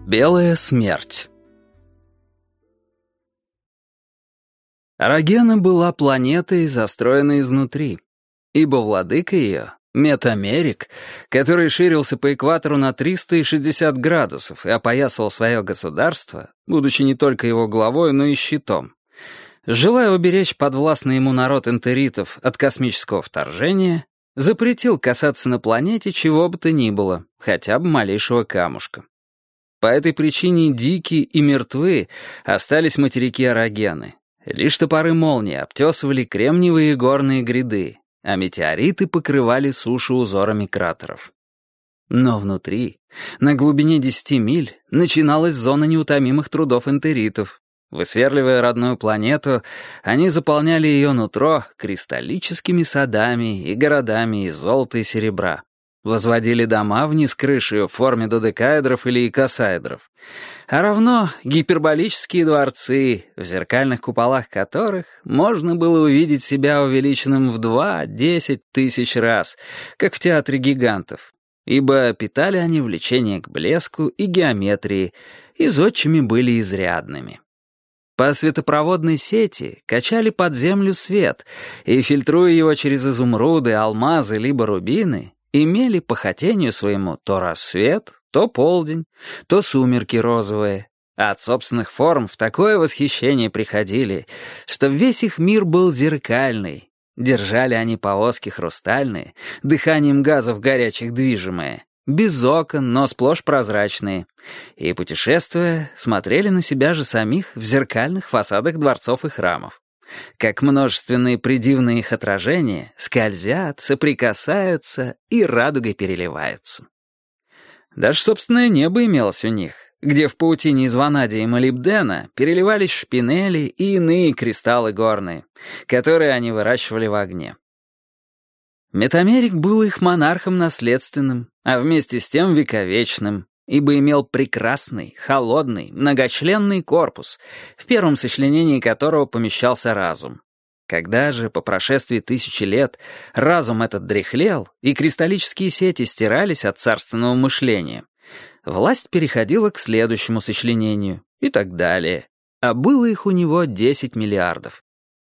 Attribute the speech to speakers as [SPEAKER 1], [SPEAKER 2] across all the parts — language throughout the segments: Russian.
[SPEAKER 1] Белая смерть. Арагена была планетой, застроенной изнутри, ибо владыка ее, Метамерик, который ширился по экватору на 360 градусов и опоясывал свое государство, будучи не только его главой, но и щитом, желая уберечь подвластный ему народ энтеритов от космического вторжения, запретил касаться на планете чего бы то ни было, хотя бы малейшего камушка. По этой причине дикие и мертвы остались материки Арагены. Лишь топоры молнии обтесывали кремниевые горные гряды, а метеориты покрывали сушу узорами кратеров. Но внутри, на глубине 10 миль, начиналась зона неутомимых трудов энтеритов. Высверливая родную планету, они заполняли ее нутро кристаллическими садами и городами из золота и серебра. Возводили дома вниз крыши в форме додекаэдров или икосаэдров, а равно гиперболические дворцы, в зеркальных куполах которых можно было увидеть себя увеличенным в 2-10 тысяч раз, как в театре гигантов, ибо питали они влечение к блеску и геометрии, и зодчими были изрядными. По светопроводной сети качали под землю свет, и, фильтруя его через изумруды, алмазы либо рубины, имели по хотению своему то рассвет, то полдень, то сумерки розовые, а от собственных форм в такое восхищение приходили, что весь их мир был зеркальный. Держали они повозки хрустальные, дыханием газов горячих движимые, без окон, но сплошь прозрачные, и, путешествуя, смотрели на себя же самих в зеркальных фасадах дворцов и храмов. Как множественные придивные их отражения скользят, соприкасаются и радугой переливаются. Даже собственное небо имелось у них, где в паутине из ванадия и молибдена переливались шпинели и иные кристаллы горные, которые они выращивали в огне. Метамерик был их монархом наследственным, а вместе с тем вековечным, ибо имел прекрасный, холодный, многочленный корпус, в первом сочленении которого помещался разум. Когда же, по прошествии 1000 лет, разум этот дряхлел, и кристаллические сети стирались от царственного мышления, власть переходила к следующему сочленению, и так далее, а было их у него 10 миллиардов.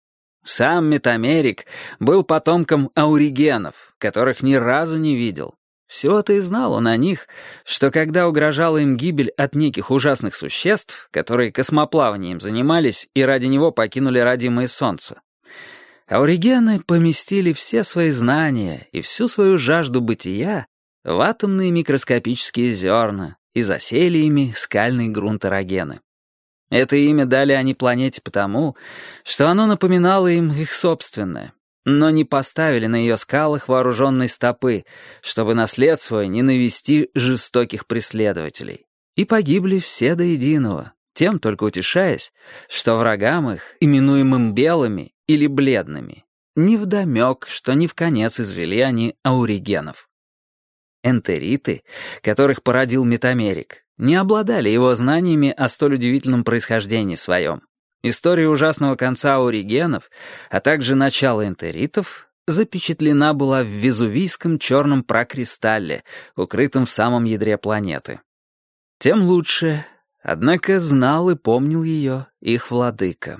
[SPEAKER 1] Сам Метамерик был потомком ауригенов, которых ни разу не видел. Всего-то и знал он о них, что когда угрожала им гибель от неких ужасных существ, которые космоплаванием занимались и ради него покинули родимое солнце, ауригены поместили все свои знания и всю свою жажду бытия в атомные микроскопические зерна и засеяли ими скальный грунт Арагены. Это имя дали они планете потому, что оно напоминало им их собственное, но не поставили на ее скалах вооруженной стопы, чтобы на след свой не навести жестоких преследователей. И погибли все до единого, тем только утешаясь, что врагам их, именуемым белыми или бледными, невдомек, что не вконец извели они ауригенов. Энтериты, которых породил Метамерик, не обладали его знаниями о столь удивительном происхождении своем. История ужасного конца ауригенов, а также начала энтеритов, запечатлена была в везувийском черном пракристалле, укрытом в самом ядре планеты. Тем лучше, однако знал и помнил ее их владыка.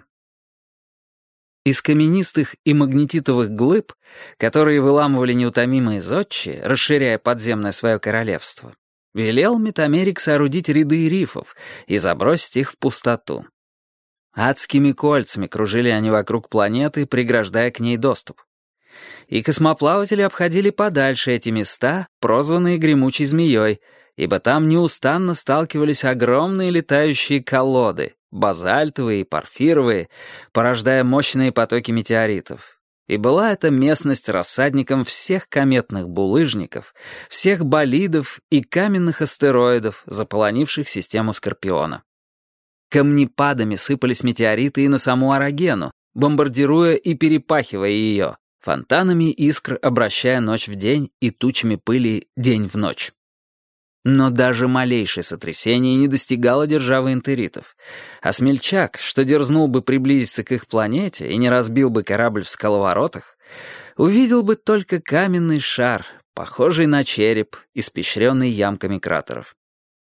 [SPEAKER 1] Из каменистых и магнетитовых глыб, которые выламывали неутомимые зодчие, расширяя подземное свое королевство, велел Метамерик соорудить ряды рифов и забросить их в пустоту. Адскими кольцами кружили они вокруг планеты, преграждая к ней доступ. И космоплаватели обходили подальше эти места, прозванные гремучей змеей, ибо там неустанно сталкивались огромные летающие колоды, базальтовые и порфировые, порождая мощные потоки метеоритов. И была эта местность рассадником всех кометных булыжников, всех болидов и каменных астероидов, заполонивших систему Скорпиона. Камнепадами сыпались метеориты и на саму Арагену, бомбардируя и перепахивая ее, фонтанами искр обращая ночь в день и тучами пыли день в ночь. Но даже малейшее сотрясение не достигало державы энтеритов, а смельчак, что дерзнул бы приблизиться к их планете и не разбил бы корабль в скаловоротах, увидел бы только каменный шар, похожий на череп, испещренный ямками кратеров.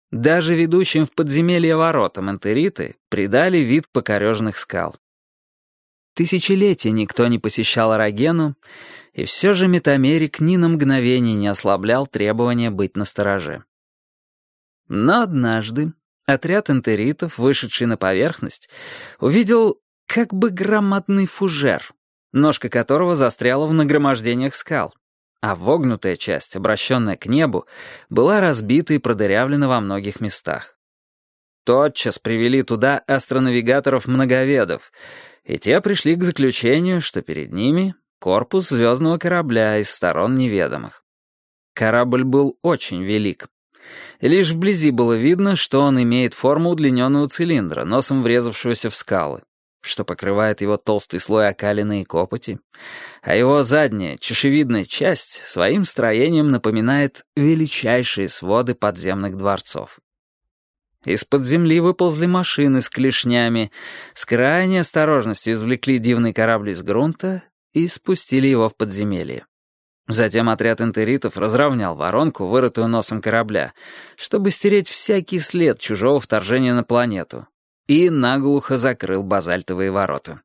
[SPEAKER 1] Даже ведущим в подземелье воротам энтериты придали вид покореженных скал. Тысячелетия никто не посещал Эрогену, и все же Метамерик ни на мгновение не ослаблял требования быть настороже. Но однажды отряд энтеритов, вышедший на поверхность, увидел как бы громадный фужер, ножка которого застряла в нагромождениях скал, а вогнутая часть, обращенная к небу, была разбита и продырявлена во многих местах. Тотчас привели туда астронавигаторов-многоведов, и те пришли к заключению, что перед ними корпус звездного корабля из сторон неведомых. Корабль был очень велик. Лишь вблизи было видно, что он имеет форму удлиненного цилиндра, носом врезавшегося в скалы, что покрывает его толстый слой окалины и копоти, а его задняя, чашевидная часть своим строением напоминает величайшие своды подземных дворцов. Из-под земли выползли машины с клешнями, с крайней осторожностью извлекли дивный корабль из грунта и спустили его в подземелье. Затем отряд энтеритов разровнял воронку, вырытую носом корабля, чтобы стереть всякий след чужого вторжения на планету, и наглухо закрыл базальтовые ворота.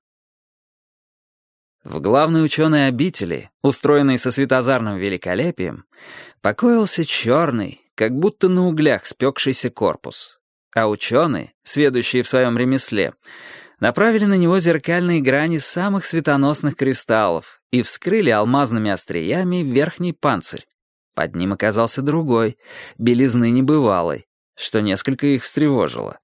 [SPEAKER 1] В главной ученой обители, устроенной со светозарным великолепием, покоился черный, как будто на углях спекшийся корпус, а ученые, сведущие в своем ремесле, направили на него зеркальные грани самых светоносных кристаллов и вскрыли алмазными остриями верхний панцирь. Под ним оказался другой, белизны небывалой, что несколько их встревожило.